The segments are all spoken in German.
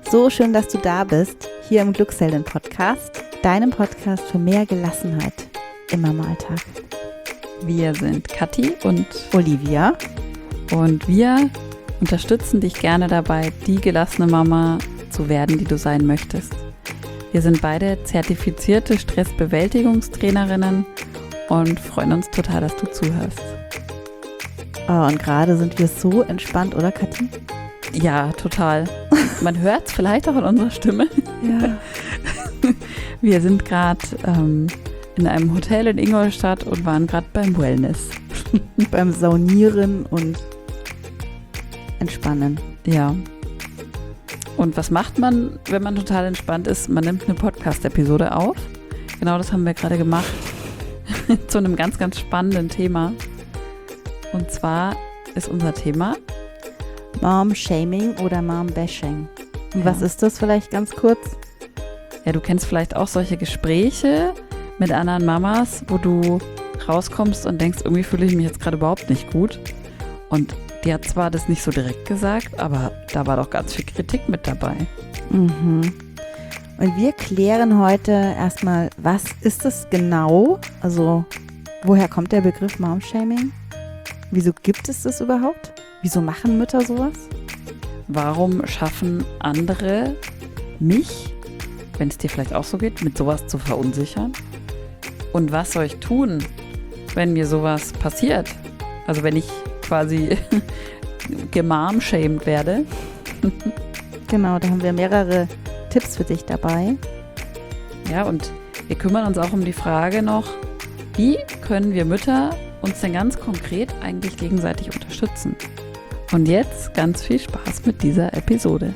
So schön, dass du da bist, hier im Glückshelden-Podcast, deinem Podcast für mehr Gelassenheit im Mama-Alltag. Wir sind Kathi und Olivia und wir unterstützen dich gerne dabei, die gelassene Mama zu werden, die du sein möchtest. Wir sind beide zertifizierte Stressbewältigungstrainerinnen und freuen uns total, dass du zuhörst. Oh, und gerade sind wir so entspannt, oder Kathi? Ja, total. Man hört es vielleicht auch in unserer Stimme. Ja. Wir sind gerade in einem Hotel in Ingolstadt und waren gerade beim Wellness. Beim Saunieren und Entspannen. Ja. Und was macht man, wenn man total entspannt ist? Man nimmt eine Podcast-Episode auf. Genau das haben wir gerade gemacht. Zu einem ganz, ganz spannenden Thema. Und zwar ist unser Thema Mom-Shaming oder Mom-Bashing. Und Ja. was ist das vielleicht ganz kurz? Ja, du kennst vielleicht auch solche Gespräche mit anderen Mamas, wo du rauskommst und denkst, irgendwie fühle ich mich jetzt gerade überhaupt nicht gut. Und die hat zwar das nicht so direkt gesagt, aber da war doch ganz viel Kritik mit dabei. Mhm. Und wir klären heute erstmal, was ist es genau? Also, woher kommt der Begriff Mom-Shaming? Wieso gibt es das überhaupt? Wieso machen Mütter sowas? Warum schaffen andere mich, wenn es dir vielleicht auch so geht, mit sowas zu verunsichern? Und was soll ich tun, wenn mir sowas passiert? Also wenn ich quasi gemom-shamed werde. Genau, da haben wir mehrere Tipps für dich dabei. Ja, und wir kümmern uns auch um die Frage noch, wie können wir Mütter uns denn ganz konkret eigentlich gegenseitig unterstützen? Und jetzt ganz viel Spaß mit dieser Episode.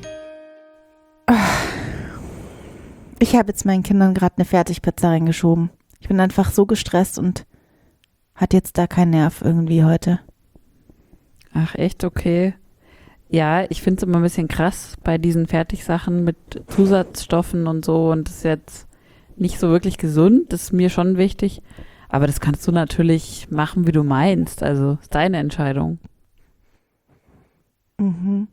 Ich habe jetzt meinen Kindern gerade eine Fertigpizza reingeschoben. Ich bin einfach so gestresst und hatte jetzt da keinen Nerv irgendwie heute. Ach echt, okay. Ja, ich finde es immer ein bisschen krass bei diesen Fertigsachen mit Zusatzstoffen und so, und das ist jetzt nicht so wirklich gesund, das ist mir schon wichtig. Aber das kannst du natürlich machen, wie du meinst. Also ist deine Entscheidung. Mhm.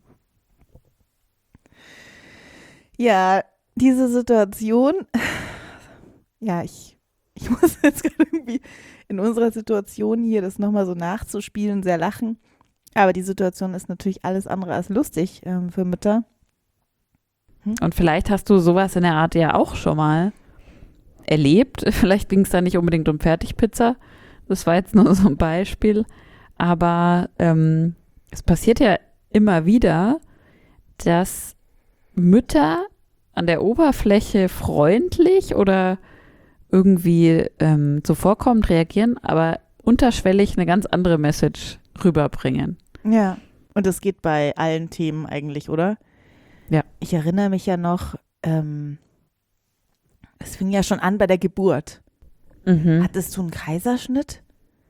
Ja, diese Situation, ja, ich muss jetzt gerade irgendwie in unserer Situation hier das nochmal so nachzuspielen, sehr lachen. Aber die Situation ist natürlich alles andere als lustig für Mütter. Und vielleicht hast du sowas in der Art ja auch schon mal erlebt. Vielleicht ging es da nicht unbedingt um Fertigpizza. Das war jetzt nur so ein Beispiel. Aber es passiert ja immer wieder, dass Mütter an der Oberfläche freundlich oder irgendwie zuvorkommend reagieren, aber unterschwellig eine ganz andere Message rüberbringen. Ja, und das geht bei allen Themen eigentlich, oder? Ja. Ich erinnere mich ja noch, es fing ja schon an bei der Geburt. Mhm. Hattest du einen Kaiserschnitt?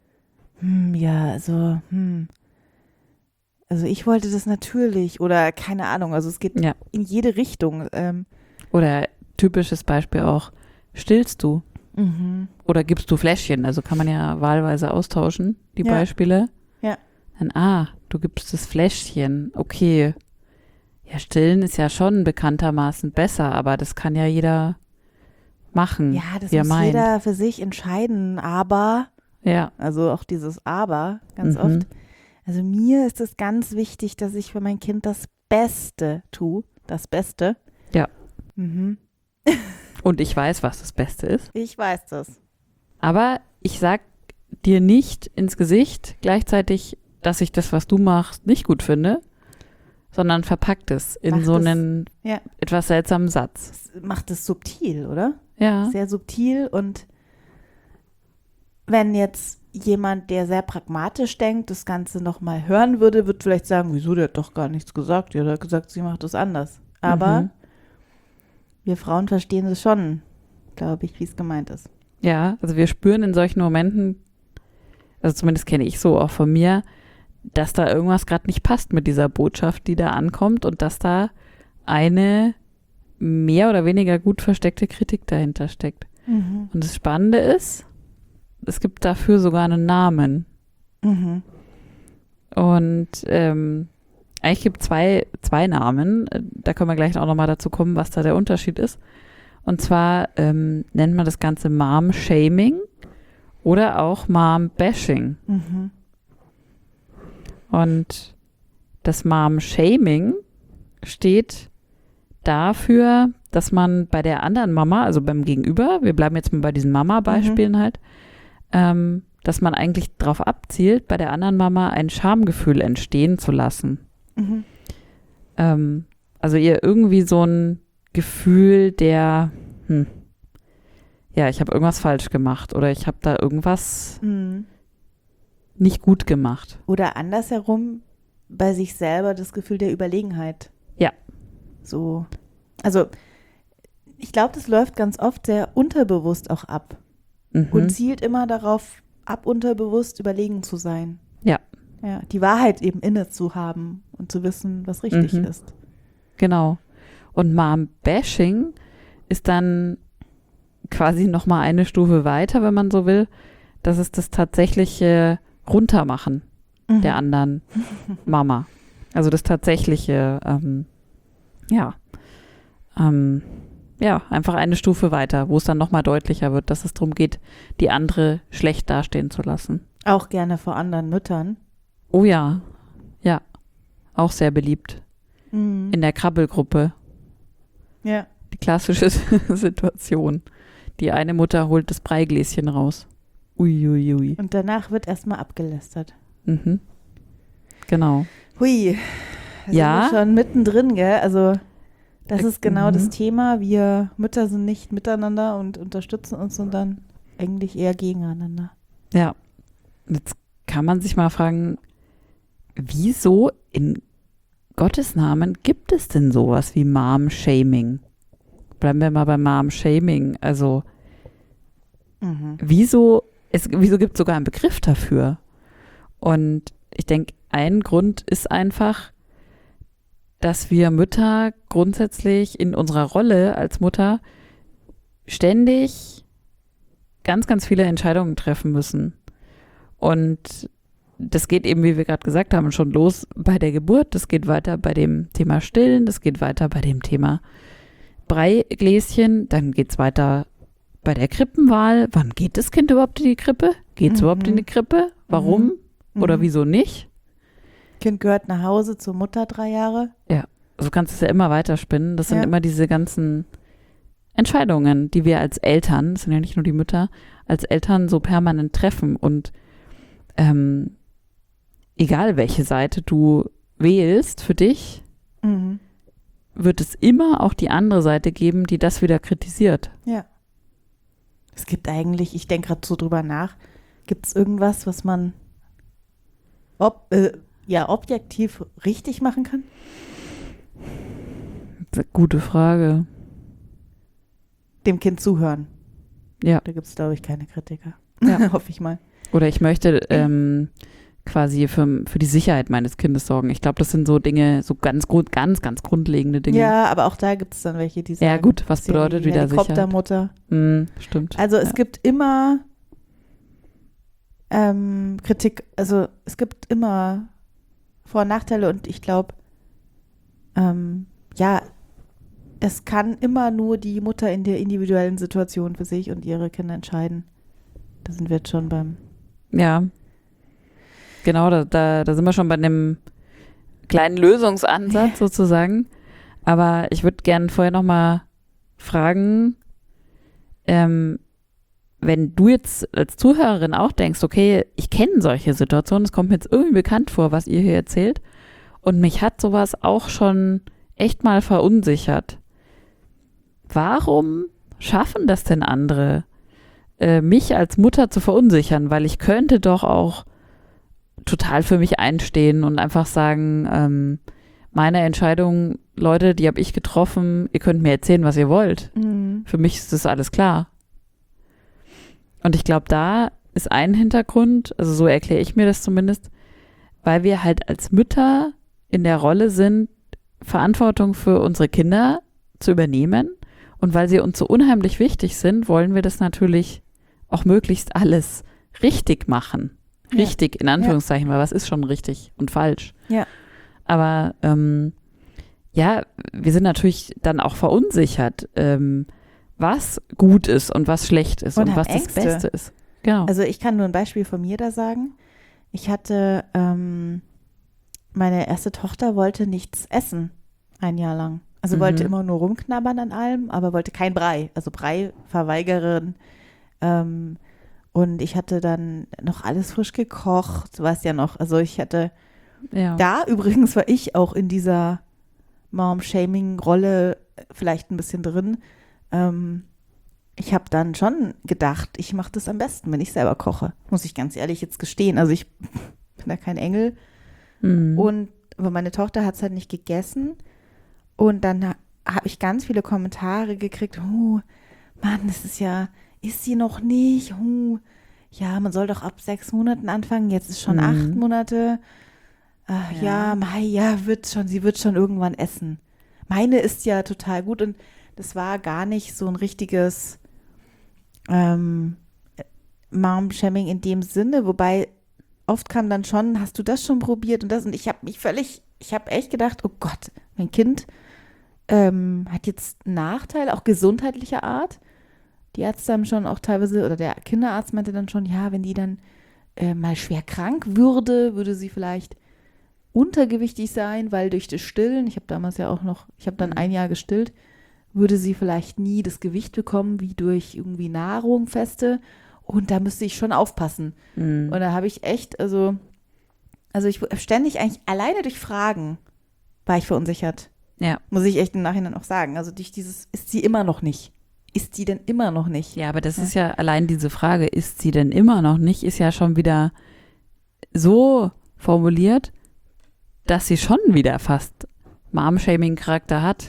Also ich wollte das natürlich oder keine Ahnung, also es geht Ja. in jede Richtung. Oder typisches Beispiel auch, stillst du oder gibst du Fläschchen? Also kann man ja wahlweise austauschen, die Ja. Beispiele. Ja. Dann, du gibst das Fläschchen. Okay. Ja, stillen ist ja schon bekanntermaßen besser, aber das kann ja jeder machen, Ja, das wie er muss meint. jeder für sich entscheiden, aber, Ja. also auch dieses Aber ganz Mhm. oft. Also mir ist es ganz wichtig, dass ich für mein Kind das Beste tue. Das Beste. Ja. Mhm. Und ich weiß, was das Beste ist. Ich weiß das. Aber ich sag dir nicht ins Gesicht gleichzeitig, dass ich das, was du machst, nicht gut finde, sondern verpackt es in Macht so es- einen ja. etwas seltsamen Satz. Das macht es subtil, oder? Ja. Sehr subtil, und wenn jetzt jemand, der sehr pragmatisch denkt, das Ganze nochmal hören würde, wird vielleicht sagen, wieso, der hat doch gar nichts gesagt. Die hat gesagt, sie macht das anders. Aber wir Frauen verstehen es schon, glaube ich, wie es gemeint ist. Ja, also wir spüren in solchen Momenten, also zumindest kenne ich so auch von mir, dass da irgendwas gerade nicht passt mit dieser Botschaft, die da ankommt, und dass da eine mehr oder weniger gut versteckte Kritik dahinter steckt. Mhm. Und das Spannende ist, es gibt dafür sogar einen Namen. Mhm. Und eigentlich gibt es zwei Namen. da können wir gleich auch nochmal dazu kommen, was da der Unterschied ist. Und zwar nennt man das Ganze Mom-Shaming oder auch Mom-Bashing. Mhm. Und das Mom-Shaming steht dafür, dass man bei der anderen Mama, also beim Gegenüber, wir bleiben jetzt mal bei diesen Mama-Beispielen halt, dass man eigentlich darauf abzielt, bei der anderen Mama ein Schamgefühl entstehen zu lassen. Mhm. Also ihr irgendwie so ein Gefühl der, ja, ich habe irgendwas falsch gemacht oder ich habe da irgendwas nicht gut gemacht. Oder andersherum bei sich selber das Gefühl der Überlegenheit. Ja. So. Also ich glaube, das läuft ganz oft sehr unterbewusst auch ab und zielt immer darauf ab, unterbewusst überlegen zu sein. Ja. Ja, die Wahrheit eben inne zu haben und zu wissen, was richtig ist. Genau. Und Mom-Bashing ist dann quasi nochmal eine Stufe weiter, wenn man so will. Das ist das tatsächliche Runtermachen der anderen Mama. Also das tatsächliche, einfach eine Stufe weiter, wo es dann nochmal deutlicher wird, dass es darum geht, die andere schlecht dastehen zu lassen. Auch gerne vor anderen Müttern. Oh ja, ja, auch sehr beliebt. In der Krabbelgruppe. Ja. Die klassische Situation. Die eine Mutter holt das Breigläschen raus. Uiuiui. Und danach wird erstmal abgelästert. Mhm. Genau. Hui. Da Ja. sind wir schon mittendrin, gell? Also das ist genau das Thema. Wir Mütter sind nicht miteinander und unterstützen uns, sondern eigentlich eher gegeneinander. Ja. Jetzt kann man sich mal fragen, wieso in Gottes Namen gibt es denn sowas wie Mom-Shaming? Bleiben wir mal beim Mom-Shaming. Also wieso gibt es sogar einen Begriff dafür? Und ich denke, ein Grund ist einfach, dass wir Mütter grundsätzlich in unserer Rolle als Mutter ständig ganz, ganz viele Entscheidungen treffen müssen. Und das geht eben, wie wir gerade gesagt haben, schon los bei der Geburt. Das geht weiter bei dem Thema Stillen. Das geht weiter bei dem Thema Breigläschen. Dann geht es weiter bei der Krippenwahl. Wann geht das Kind überhaupt in die Krippe? Geht es überhaupt in die Krippe? Warum? Oder wieso nicht? Kind gehört nach Hause zur Mutter 3 Jahre. Ja, also du kannst es ja immer weiterspinnen. Das sind immer diese ganzen Entscheidungen, die wir als Eltern, das sind ja nicht nur die Mütter, als Eltern so permanent treffen. Und egal welche Seite du wählst für dich, wird es immer auch die andere Seite geben, die das wieder kritisiert. Ja. Es gibt eigentlich, ich denke gerade so drüber nach, gibt es irgendwas, was man objektiv richtig machen kann? Gute Frage. Dem Kind zuhören. Ja. Da gibt es, glaube ich, keine Kritiker. Ja. Hoffe ich mal. Oder ich möchte quasi für die Sicherheit meines Kindes sorgen. Ich glaube, das sind so Dinge, so ganz grundlegende Dinge. Ja, aber auch da gibt es dann welche, die sagen, ja gut, was bedeutet wieder Sicherheit? Helikoptermutter. Stimmt. Also es gibt immer Kritik, also es gibt immer Vor- und Nachteile und ich glaube, es kann immer nur die Mutter in der individuellen Situation für sich und ihre Kinder entscheiden. Da sind wir jetzt schon beim... Ja, genau, da sind wir schon bei einem kleinen Lösungsansatz sozusagen. Aber ich würde gerne vorher nochmal fragen, wenn du jetzt als Zuhörerin auch denkst, okay, ich kenne solche Situationen, es kommt mir jetzt irgendwie bekannt vor, was ihr hier erzählt und mich hat sowas auch schon echt mal verunsichert. Warum schaffen das denn andere, mich als Mutter zu verunsichern? Weil ich könnte doch auch total für mich einstehen und einfach sagen, meine Entscheidung, Leute, die habe ich getroffen, ihr könnt mir erzählen, was ihr wollt. Für mich ist das alles klar. Und ich glaube, da ist ein Hintergrund, also so erkläre ich mir das zumindest, weil wir halt als Mütter in der Rolle sind, Verantwortung für unsere Kinder zu übernehmen. Und weil sie uns so unheimlich wichtig sind, wollen wir das natürlich auch möglichst alles richtig machen. Richtig, in Anführungszeichen, weil was ist schon richtig und falsch? Ja. Aber ja, wir sind natürlich dann auch verunsichert, was gut ist und was schlecht ist Und und haben was das Ängste. Beste ist. Genau. Also ich kann nur ein Beispiel von mir da sagen. Ich hatte, meine erste Tochter wollte nichts essen, ein Jahr lang. Also wollte immer nur rumknabbern an allem, aber wollte kein Brei. Also Brei-Verweigerin. Und ich hatte dann noch alles frisch gekocht, du weißt ja noch. Also ich hatte, Ja. da übrigens war ich auch in dieser Mom-Shaming-Rolle vielleicht ein bisschen drin. Ich habe dann schon gedacht, ich mache das am besten, wenn ich selber koche. Muss ich ganz ehrlich jetzt gestehen. Also ich bin da kein Engel. Aber meine Tochter hat es halt nicht gegessen. Und dann habe ich ganz viele Kommentare gekriegt. Oh, Mann, das ist sie noch nicht. Ja, man soll doch ab 6 Monaten anfangen. Jetzt ist schon 8 Monate. Ja, sie wird schon irgendwann essen. Meine ist ja total gut. Und das war gar nicht so ein richtiges Mom-Shaming in dem Sinne. Wobei oft kam dann schon, hast du das schon probiert und das? Und ich habe echt gedacht, oh Gott, mein Kind hat jetzt einen Nachteil, auch gesundheitlicher Art. Die Ärzte haben schon auch teilweise, oder der Kinderarzt meinte dann schon, ja, wenn die dann mal schwer krank würde sie vielleicht untergewichtig sein, weil durch das Stillen, ich habe damals ja auch noch, ich habe dann ein Jahr gestillt, würde sie vielleicht nie das Gewicht bekommen, wie durch irgendwie Nahrung feste. Und da müsste ich schon aufpassen. Und da habe ich echt, also ich ständig eigentlich alleine durch Fragen war ich verunsichert. Ja. Muss ich echt im Nachhinein auch sagen. Also durch dieses, ist sie immer noch nicht? Ist sie denn immer noch nicht? Ja, aber das ist ja allein diese Frage, ist sie denn immer noch nicht, ist ja schon wieder so formuliert, dass sie schon wieder fast Mom-Shaming-Charakter hat.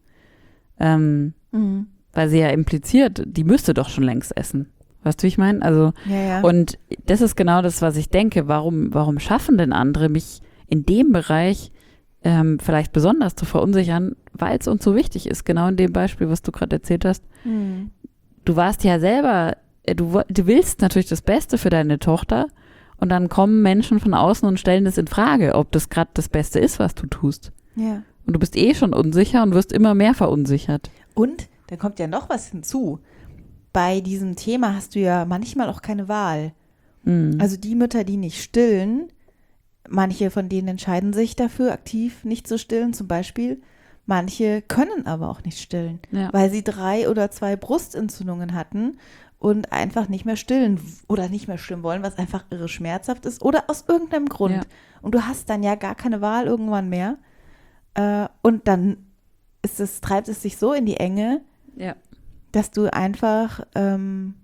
Weil sie ja impliziert, die müsste doch schon längst essen. Weißt du, wie ich meine? Also, Ja. und das ist genau das, was ich denke. Warum schaffen denn andere, mich in dem Bereich vielleicht besonders zu verunsichern, weil es uns so wichtig ist, genau in dem Beispiel, was du gerade erzählt hast. Du warst ja selber, du willst natürlich das Beste für deine Tochter und dann kommen Menschen von außen und stellen das in Frage, ob das gerade das Beste ist, was du tust. Ja. Und du bist schon unsicher und wirst immer mehr verunsichert. Und dann kommt ja noch was hinzu. Bei diesem Thema hast du ja manchmal auch keine Wahl. Also die Mütter, die nicht stillen, manche von denen entscheiden sich dafür, aktiv nicht zu stillen, zum Beispiel. Manche können aber auch nicht stillen, weil sie 3 oder 2 Brustentzündungen hatten und einfach nicht mehr stillen oder nicht mehr stillen wollen, was einfach irre schmerzhaft ist oder aus irgendeinem Grund. Ja. Und du hast dann ja gar keine Wahl irgendwann mehr. Und dann treibt es sich so in die Enge, dass du einfach, in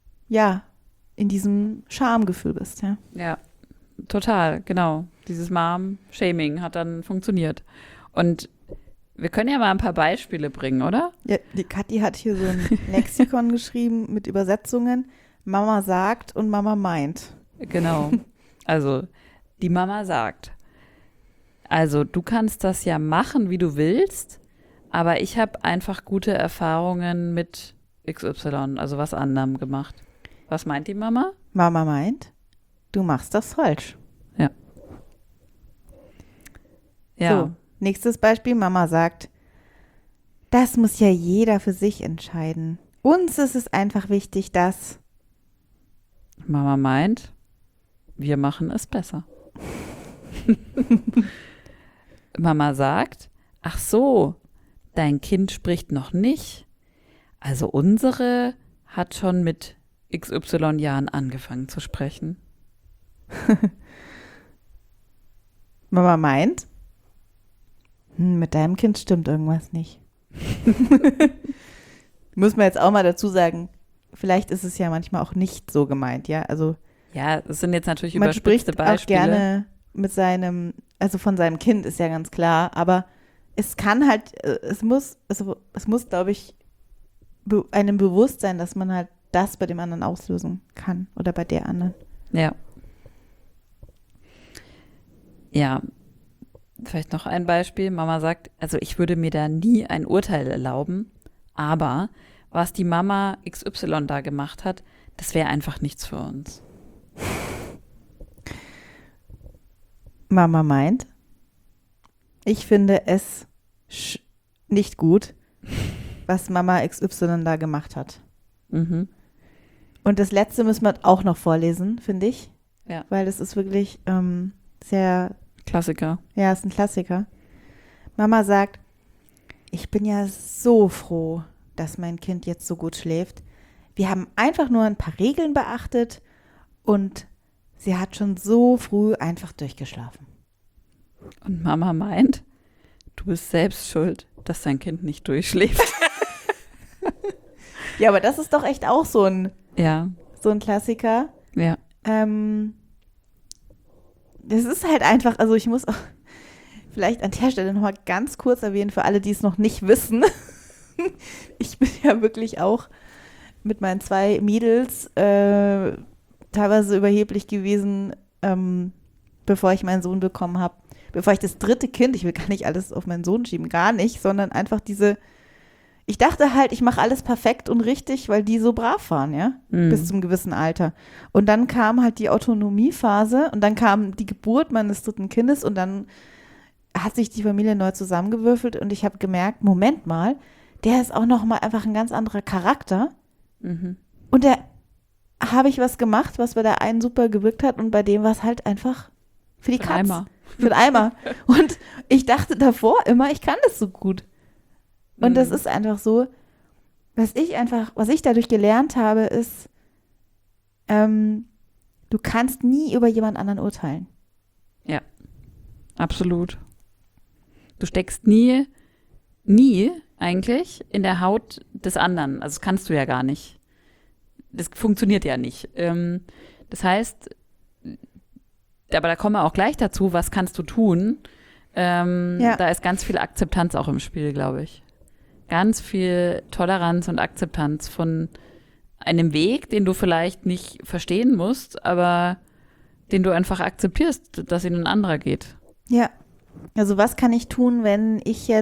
diesem Schamgefühl bist. Ja. Ja, total, genau. Dieses Mom-Shaming hat dann funktioniert. Und wir können ja mal ein paar Beispiele bringen, oder? Ja, die Kathi hat hier so ein Lexikon geschrieben mit Übersetzungen. Mama sagt und Mama meint. Genau. Also, die Mama sagt, also du kannst das ja machen, wie du willst, aber ich habe einfach gute Erfahrungen mit XY, also was anderem gemacht. Was meint die Mama? Mama meint, du machst das falsch. Ja. So, nächstes Beispiel. Mama sagt, das muss ja jeder für sich entscheiden. Uns ist es einfach wichtig, dass Mama meint, wir machen es besser. Mama sagt, ach so, dein Kind spricht noch nicht. Also unsere hat schon mit XY Jahren angefangen zu sprechen. Mama meint, mit deinem Kind stimmt irgendwas nicht. Muss man jetzt auch mal dazu sagen, vielleicht ist es ja manchmal auch nicht so gemeint, ja, also ja, das sind jetzt natürlich man überspitzte spricht Beispiele. auch gerne mit von seinem Kind, ist ja ganz klar, aber es kann halt, es muss, glaube ich, einem bewusst sein, dass man halt das bei dem anderen auslösen kann oder bei der anderen. Ja. Ja, vielleicht noch ein Beispiel. Mama sagt, also ich würde mir da nie ein Urteil erlauben, aber was die Mama XY da gemacht hat, das wäre einfach nichts für uns. Mama meint, ich finde es nicht gut, was Mama XY da gemacht hat. Mhm. Und das Letzte müssen wir auch noch vorlesen, finde ich. Ja. Weil das ist wirklich sehr, Klassiker. ja, ist ein Klassiker. Mama sagt, ich bin ja so froh, dass mein Kind jetzt so gut schläft. Wir haben einfach nur ein paar Regeln beachtet und sie hat schon so früh einfach durchgeschlafen. Und Mama meint, du bist selbst schuld, dass dein Kind nicht durchschläft. Ja, aber das ist doch echt auch so ein Ja, Klassiker. ja. Das ist halt einfach, also ich muss auch vielleicht an der Stelle nochmal ganz kurz erwähnen, für alle, die es noch nicht wissen. Ich bin ja wirklich auch mit meinen 2 Mädels teilweise überheblich gewesen, bevor ich meinen Sohn bekommen habe. Bevor ich das 3. Kind, ich will gar nicht alles auf meinen Sohn schieben, gar nicht, sondern einfach ich dachte halt, ich mache alles perfekt und richtig, weil die so brav waren, ja, bis zum gewissen Alter. Und dann kam halt die Autonomiephase und dann kam die Geburt meines 3. Kindes und dann hat sich die Familie neu zusammengewürfelt und ich habe gemerkt, Moment mal, der ist auch noch mal einfach ein ganz anderer Charakter. Mhm. Und da habe ich was gemacht, was bei der einen super gewirkt hat und bei dem war es halt einfach für die Für Katz. den Eimer. Für den Eimer. Und ich dachte davor immer, ich kann das so gut. Und das ist einfach so, was ich dadurch gelernt habe, ist, du kannst nie über jemand anderen urteilen. Ja, absolut. Du steckst nie eigentlich in der Haut des anderen. Also das kannst du ja gar nicht. Das funktioniert ja nicht. Das heißt, aber da kommen wir auch gleich dazu, was kannst du tun? Da ist ganz viel Akzeptanz auch im Spiel, glaube ich. Ganz viel Toleranz und Akzeptanz von einem Weg, den du vielleicht nicht verstehen musst, aber den du einfach akzeptierst, dass ihn ein anderer geht. Ja. Also was kann ich tun, wenn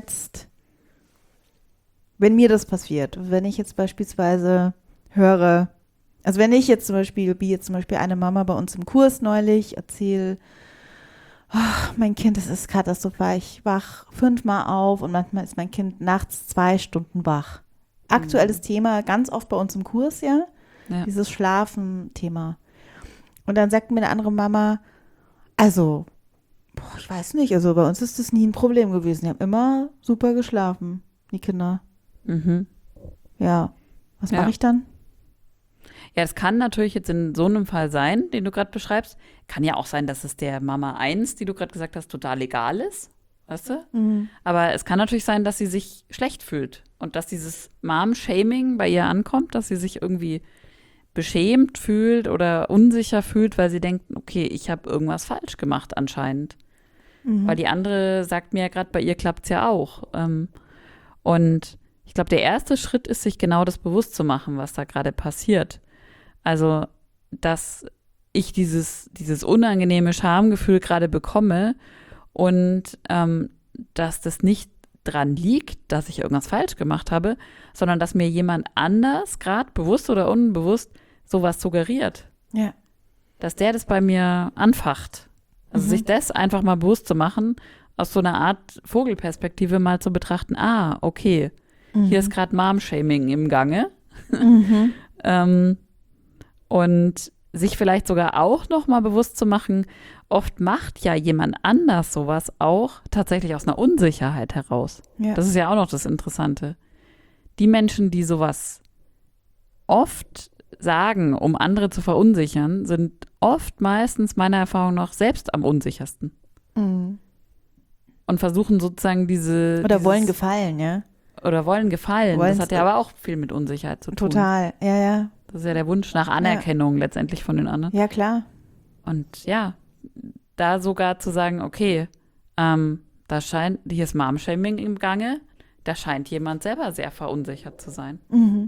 mir das passiert? Wenn ich jetzt beispielsweise höre, also wenn ich jetzt zum Beispiel, wie jetzt zum Beispiel eine Mama bei uns im Kurs neulich erzähle, mein Kind, das ist katastrophal, ich wach 5-mal auf und manchmal ist mein Kind nachts 2 Stunden wach. Aktuelles Thema, ganz oft bei uns im Kurs, ja, dieses Schlafen-Thema. Und dann sagt mir eine andere Mama, also, ich weiß nicht, also bei uns ist das nie ein Problem gewesen. Die haben immer super geschlafen, die Kinder. Mhm. Ja, was mache ich dann? Ja, das kann natürlich jetzt in so einem Fall sein, den du gerade beschreibst. Kann ja auch sein, dass es der Mama 1, die du gerade gesagt hast, total egal ist. Weißt du? Mhm. Aber es kann natürlich sein, dass sie sich schlecht fühlt und dass dieses Mom-Shaming bei ihr ankommt, dass sie sich irgendwie beschämt fühlt oder unsicher fühlt, weil sie denkt, okay, ich habe irgendwas falsch gemacht anscheinend. Mhm. Weil die andere sagt mir ja gerade, bei ihr klappt es ja auch. Und ich glaube, der erste Schritt ist, sich genau das bewusst zu machen, was da gerade passiert. Also, dass ich dieses unangenehme Schamgefühl gerade bekomme und dass das nicht dran liegt, dass ich irgendwas falsch gemacht habe, sondern dass mir jemand anders, gerade bewusst oder unbewusst, sowas suggeriert. Ja. Dass der das bei mir anfacht. Also sich das einfach mal bewusst zu machen, aus so einer Art Vogelperspektive mal zu betrachten, okay, hier ist gerade Mom-Shaming im Gange. Und sich vielleicht sogar auch noch mal bewusst zu machen, oft macht ja jemand anders sowas auch tatsächlich aus einer Unsicherheit heraus. Ja. Das ist ja auch noch das Interessante. Die Menschen, die sowas oft sagen, um andere zu verunsichern, sind oft meistens meiner Erfahrung nach selbst am unsichersten. Mhm. Und versuchen sozusagen wollen gefallen, ja. Oder wollen gefallen. Wollen's, Das hat ja aber auch viel mit Unsicherheit zu tun. Total, ja. Das ist ja der Wunsch nach Anerkennung letztendlich von den anderen. Ja, klar. Und ja, da sogar zu sagen, okay, hier ist Mom-Shaming im Gange, da scheint jemand selber sehr verunsichert zu sein. Mhm.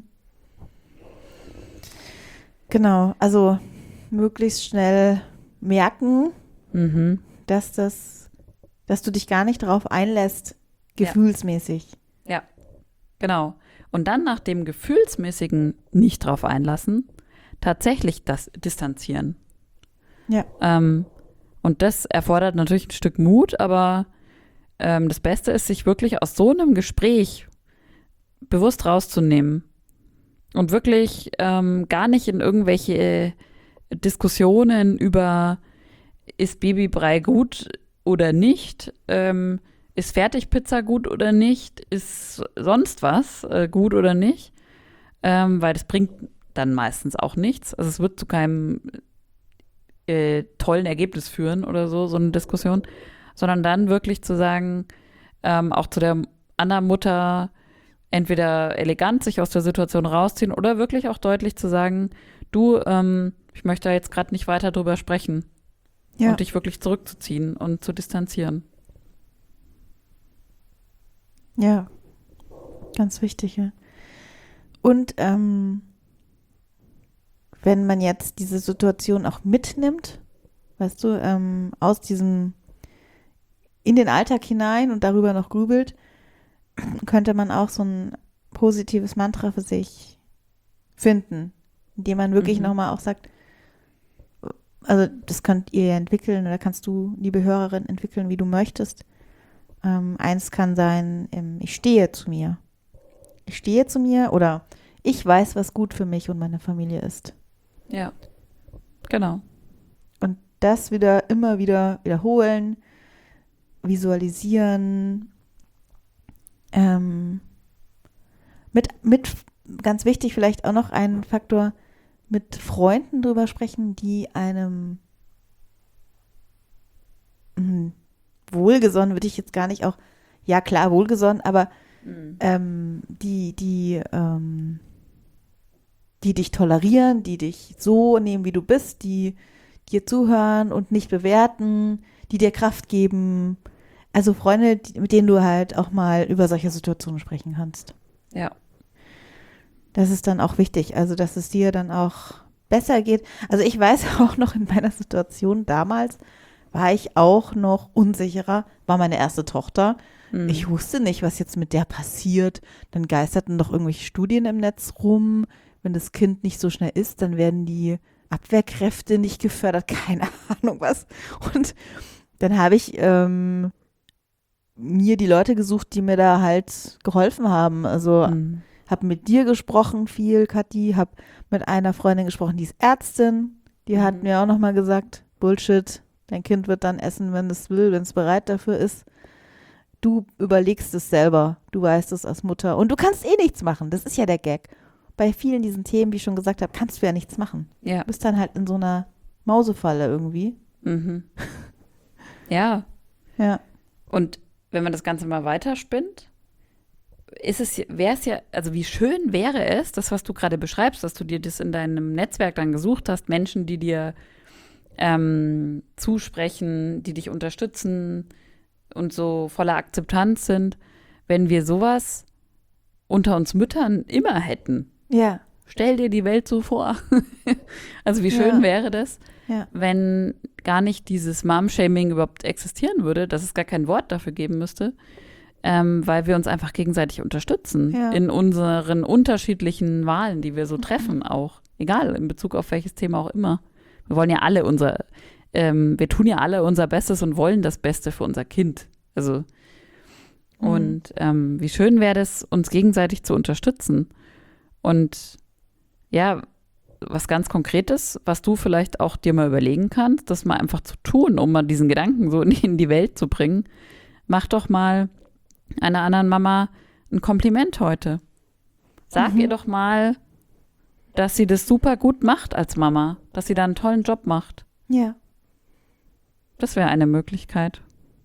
Genau, also möglichst schnell merken, dass du dich gar nicht darauf einlässt, gefühlsmäßig. Ja, genau. Und dann nach dem gefühlsmäßigen nicht drauf einlassen, tatsächlich das distanzieren. Ja. Und das erfordert natürlich ein Stück Mut, aber das Beste ist, sich wirklich aus so einem Gespräch bewusst rauszunehmen und wirklich gar nicht in irgendwelche Diskussionen über, ist Babybrei gut oder nicht, ist Fertigpizza gut oder nicht, ist sonst was gut oder nicht, weil das bringt dann meistens auch nichts. Also es wird zu keinem tollen Ergebnis führen oder so eine Diskussion, sondern dann wirklich zu sagen, auch zu der anderen Mutter entweder elegant sich aus der Situation rausziehen oder wirklich auch deutlich zu sagen, du, ich möchte da jetzt gerade nicht weiter drüber sprechen und dich wirklich zurückzuziehen und zu distanzieren. Ja, ganz wichtig. Ja. Und wenn man jetzt diese Situation auch mitnimmt, weißt du, aus diesem in den Alltag hinein und darüber noch grübelt, könnte man auch so ein positives Mantra für sich finden, indem man wirklich nochmal auch sagt, also das könnt ihr entwickeln oder kannst du, liebe Hörerin, entwickeln, wie du möchtest. Eins kann sein, ich stehe zu mir. Ich stehe zu mir oder ich weiß, was gut für mich und meine Familie ist. Ja, genau. Und das immer wieder wiederholen, visualisieren, mit ganz wichtig vielleicht auch noch ein Faktor, mit Freunden drüber sprechen, die einem wohlgesonnen, würde ich jetzt gar nicht auch, ja klar, wohlgesonnen, aber die dich tolerieren, die dich so nehmen, wie du bist, die dir zuhören und nicht bewerten, die dir Kraft geben. Also Freunde, mit denen du halt auch mal über solche Situationen sprechen kannst. Ja. Das ist dann auch wichtig, also dass es dir dann auch besser geht. Also ich weiß auch noch in meiner Situation damals, war ich auch noch unsicherer, war meine erste Tochter. Ich wusste nicht, was jetzt mit der passiert. Dann geisterten noch irgendwelche Studien im Netz rum. Wenn das Kind nicht so schnell ist, dann werden die Abwehrkräfte nicht gefördert. Keine Ahnung was. Und dann habe ich mir die Leute gesucht, die mir da halt geholfen haben. Also habe mit dir gesprochen viel, Kathi, habe mit einer Freundin gesprochen, die ist Ärztin. Die hat mir auch nochmal gesagt, Bullshit, dein Kind wird dann essen, wenn es will, wenn es bereit dafür ist. Du überlegst es selber, du weißt es als Mutter und du kannst eh nichts machen, das ist ja der Gag. Bei vielen diesen Themen, wie ich schon gesagt habe, kannst du ja nichts machen. Ja. Du bist dann halt in so einer Mausefalle irgendwie. Ja. Ja. Und wenn man das Ganze mal weiterspinnt, wäre es ja, also wie schön wäre es, das, was du gerade beschreibst, dass du dir das in deinem Netzwerk dann gesucht hast, Menschen, die dir zusprechen, die dich unterstützen und so voller Akzeptanz sind, wenn wir sowas unter uns Müttern immer hätten. Ja. Stell dir die Welt so vor. Also wie schön wäre das, wenn gar nicht dieses Mom-Shaming überhaupt existieren würde, dass es gar kein Wort dafür geben müsste, weil wir uns einfach gegenseitig unterstützen in unseren unterschiedlichen Wahlen, die wir so treffen auch. Egal, in Bezug auf welches Thema auch immer. Wir wollen ja alle wir tun ja alle unser Bestes und wollen das Beste für unser Kind. Also und wie schön wäre es, uns gegenseitig zu unterstützen. Und ja, was ganz Konkretes, was du vielleicht auch dir mal überlegen kannst, das mal einfach zu tun, um mal diesen Gedanken so in die Welt zu bringen. Mach doch mal einer anderen Mama ein Kompliment heute. Sag ihr doch mal, dass sie das super gut macht als Mama, dass sie da einen tollen Job macht. Ja. Das wäre eine Möglichkeit.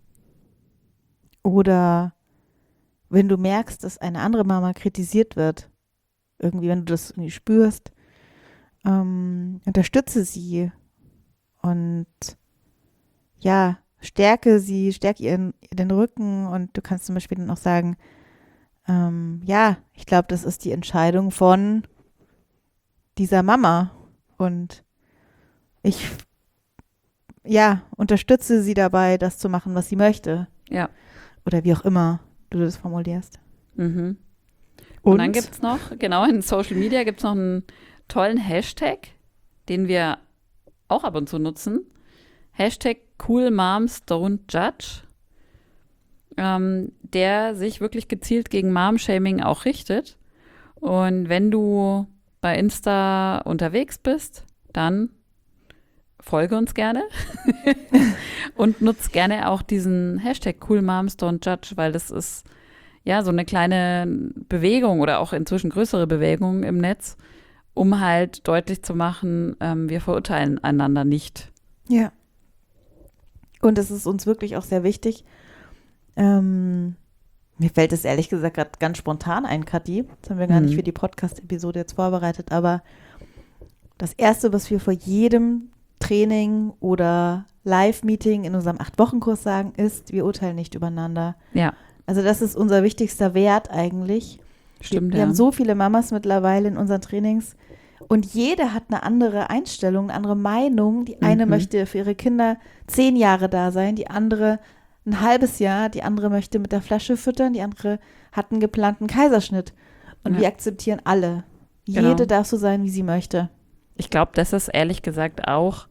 Oder wenn du merkst, dass eine andere Mama kritisiert wird, irgendwie, wenn du das irgendwie spürst, unterstütze sie und ja, stärke ihr den Rücken und du kannst zum Beispiel dann auch sagen, ja, ich glaube, das ist die Entscheidung von dieser Mama und ich unterstütze sie dabei, das zu machen, was sie möchte. Ja. Oder wie auch immer du das formulierst. Und dann gibt es noch, genau, in Social Media gibt es noch einen tollen Hashtag, den wir auch ab und zu nutzen. Hashtag #CoolMomsDon'tJudge. der sich wirklich gezielt gegen Mom-Shaming auch richtet. Und wenn du bei Insta unterwegs bist, dann folge uns gerne und nutz gerne auch diesen Hashtag #CoolMomsDon'tJudge, weil das ist ja so eine kleine Bewegung oder auch inzwischen größere Bewegung im Netz, um halt deutlich zu machen, wir verurteilen einander nicht. Ja. Und es ist uns wirklich auch sehr wichtig. Mir fällt es ehrlich gesagt gerade ganz spontan ein, Kathi. Das haben wir gar nicht für die Podcast-Episode jetzt vorbereitet, aber das Erste, was wir vor jedem Training oder Live-Meeting in unserem 8-Wochen-Kurs sagen, ist, wir urteilen nicht übereinander. Ja. Also das ist unser wichtigster Wert eigentlich. Stimmt, wir haben so viele Mamas mittlerweile in unseren Trainings und jede hat eine andere Einstellung, eine andere Meinung. Die eine möchte für ihre Kinder 10 Jahre da sein, die andere ein halbes Jahr, die andere möchte mit der Flasche füttern, die andere hat einen geplanten Kaiserschnitt. Und wir akzeptieren alle. Genau. Jede darf so sein, wie sie möchte. Ich glaube, das ist ehrlich gesagt auch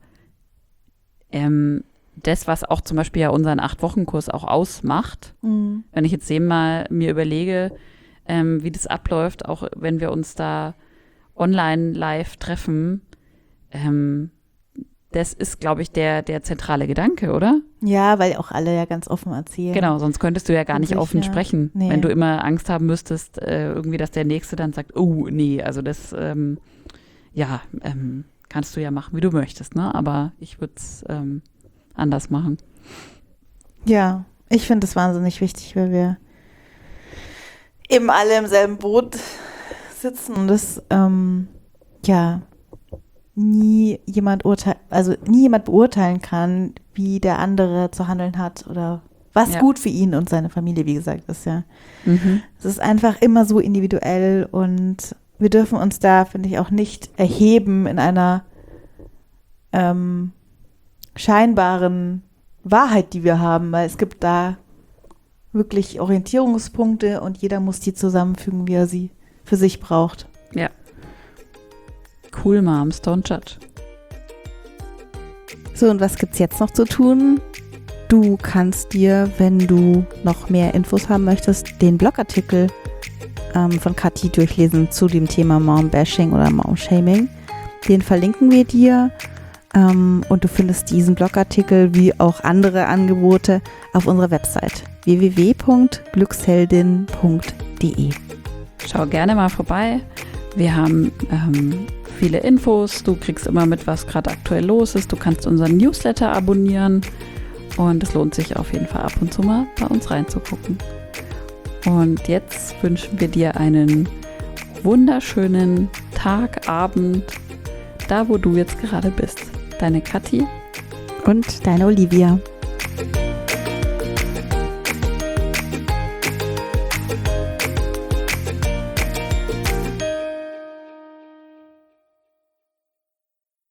das, was auch zum Beispiel ja unseren 8-Wochen-Kurs auch ausmacht. Wenn ich jetzt mir überlege, wie das abläuft, auch wenn wir uns da online live treffen, das ist, glaube ich, der zentrale Gedanke, oder? Ja, weil auch alle ja ganz offen erzählen. Genau, sonst könntest du ja gar nicht offen sprechen. Nee. Wenn du immer Angst haben müsstest, irgendwie, dass der Nächste dann sagt, oh, nee, also das, kannst du ja machen, wie du möchtest, ne? Aber ich würde es anders machen. Ja, ich finde es wahnsinnig wichtig, weil wir eben alle im selben Boot sitzen und das nie jemand beurteilen kann, wie der andere zu handeln hat oder was gut für ihn und seine Familie, wie gesagt, ist ja. Es ist einfach immer so individuell und wir dürfen uns da, finde ich, auch nicht erheben in einer scheinbaren Wahrheit, die wir haben, weil es gibt da wirklich Orientierungspunkte und jeder muss die zusammenfügen, wie er sie für sich braucht. Ja. Cool Moms, don't judge. So, und was gibt's jetzt noch zu tun? Du kannst dir, wenn du noch mehr Infos haben möchtest, den Blogartikel von Kathi durchlesen zu dem Thema Mom-Bashing oder Mom-Shaming. Den verlinken wir dir und du findest diesen Blogartikel wie auch andere Angebote auf unserer Website www.glücksheldin.de. Schau gerne mal vorbei. Wir haben viele Infos. Du kriegst immer mit, was gerade aktuell los ist. Du kannst unseren Newsletter abonnieren und es lohnt sich auf jeden Fall ab und zu mal bei uns reinzugucken. Und jetzt wünschen wir dir einen wunderschönen Tag, Abend, da wo du jetzt gerade bist. Deine Kathi und deine Olivia.